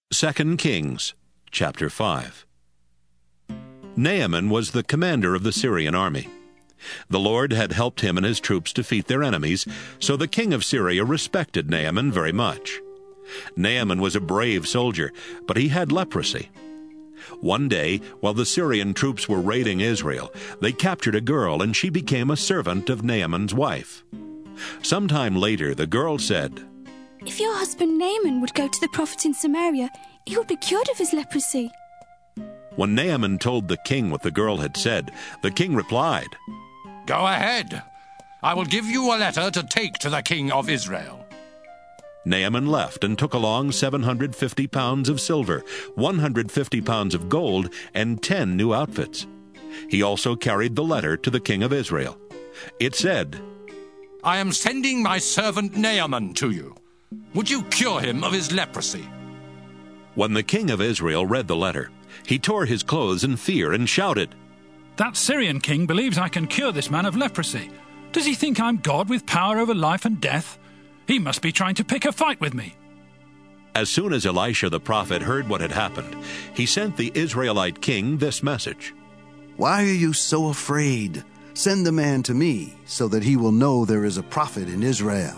2 Kings, chapter 5. Naaman was the commander of the Syrian army. The Lord had helped him and his troops defeat their enemies, so the king of Syria respected Naaman very much. Naaman was a brave soldier, but he had leprosy. One day, while the Syrian troops were raiding Israel, they captured a girl, and she became a servant of Naaman's wife. Sometime later, the girl said, "If your husband Naaman would go to the prophet in Samaria, he would be cured of his leprosy." When Naaman told the king what the girl had said, the king replied, "Go ahead. I will give you a letter to take to the king of Israel." Naaman left and took along 750 pounds of silver, 150 pounds of gold, and 10 new outfits. He also carried the letter to the king of Israel. It said, "I am sending my servant Naaman to you. Would you cure him of his leprosy?" When the king of Israel read the letter, he tore his clothes in fear and shouted, "That Syrian king believes I can cure this man of leprosy. Does he think I'm God with power over life and death? He must be trying to pick a fight with me." As soon as Elisha the prophet heard what had happened, he sent the Israelite king this message, "Why are you so afraid? Send the man to me, so that he will know there is a prophet in Israel."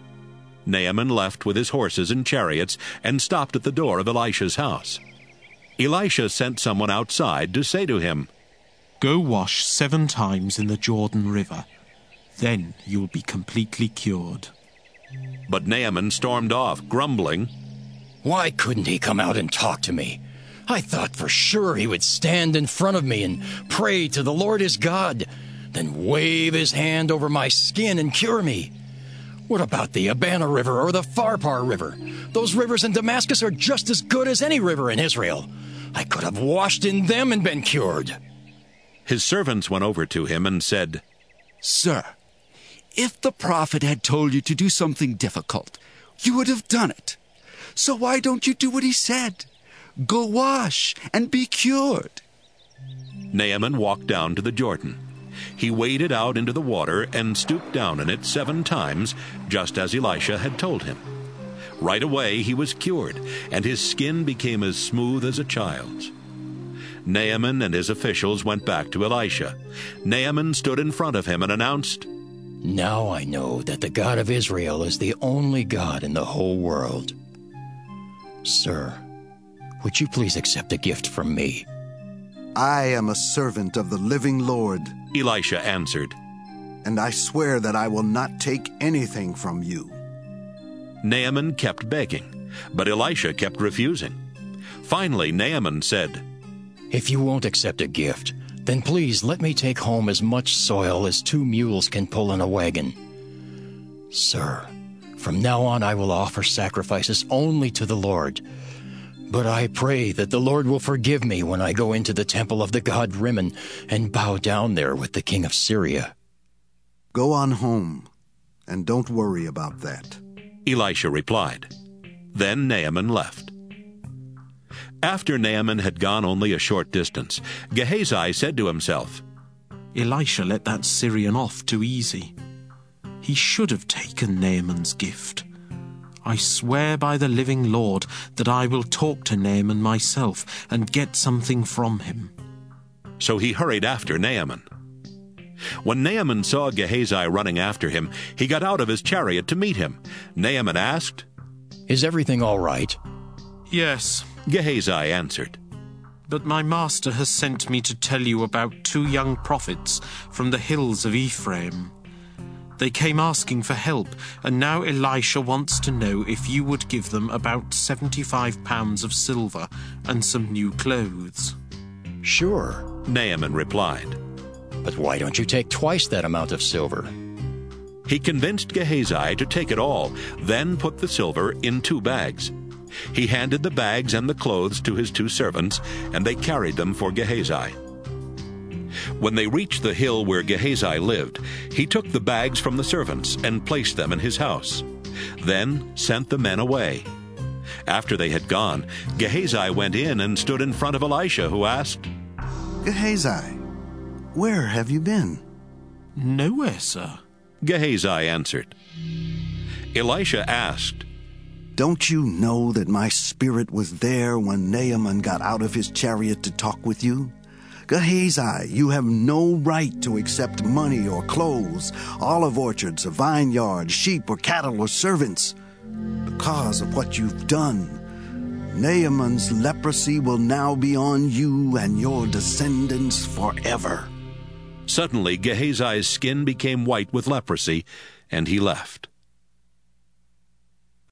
Naaman left with his horses and chariots and stopped at the door of Elisha's house. Elisha sent someone outside to say to him, "Go wash 7 times in the Jordan River. Then you'll be completely cured." But Naaman stormed off, grumbling, "Why couldn't he come out and talk to me? I thought for sure he would stand in front of me and pray to the Lord his God, then wave his hand over my skin and cure me. What about the Abana River or the Pharpar River? Those rivers in Damascus are just as good as any river in Israel. I could have washed in them and been cured." His servants went over to him and said, "Sir, if the prophet had told you to do something difficult, you would have done it. So why don't you do what he said? Go wash and be cured." Naaman walked down to the Jordan. He waded out into the water and stooped down in it 7 times, just as Elisha had told him. Right away he was cured, and his skin became as smooth as a child's. Naaman and his officials went back to Elisha. Naaman stood in front of him and announced, "Now I know that the God of Israel is the only God in the whole world. Sir, would you please accept a gift from me?" "I am a servant of the living Lord," Elisha answered, "and I swear that I will not take anything from you." Naaman kept begging, but Elisha kept refusing. Finally, Naaman said, "If you won't accept a gift, then please let me take home as much soil as 2 mules can pull in a wagon. Sir, from now on I will offer sacrifices only to the Lord. But I pray that the Lord will forgive me when I go into the temple of the god Rimmon and bow down there with the king of Syria." "Go on home, and don't worry about that," Elisha replied. Then Naaman left. After Naaman had gone only a short distance, Gehazi said to himself, Elisha let that Syrian off too easy. He should have taken Naaman's gift. I swear by the living Lord that I will talk to Naaman myself and get something from him. So he hurried after Naaman. When Naaman saw Gehazi running after him, he got out of his chariot to meet him. Naaman asked, "Is everything all right?" "Yes," Gehazi answered. "But my master has sent me to tell you about 2 young prophets from the hills of Ephraim. They came asking for help, and now Elisha wants to know if you would give them about 75 pounds of silver and some new clothes." "Sure," Naaman replied. "But why don't you take twice that amount of silver?" He convinced Gehazi to take it all, then put the silver in 2 bags. He handed the bags and the clothes to his 2 servants, and they carried them for Gehazi. When they reached the hill where Gehazi lived, he took the bags from the servants and placed them in his house, then sent the men away. After they had gone, Gehazi went in and stood in front of Elisha, who asked, "Gehazi, where have you been?" "Nowhere, sir," Gehazi answered. Elisha asked, Don't you know that my spirit was there when Naaman got out of his chariot to talk with you? Gehazi, you have no right to accept money or clothes, olive orchards, a vineyard, sheep or cattle or servants. Because of what you've done, Naaman's leprosy will now be on you and your descendants forever. Suddenly Gehazi's skin became white with leprosy, and he left.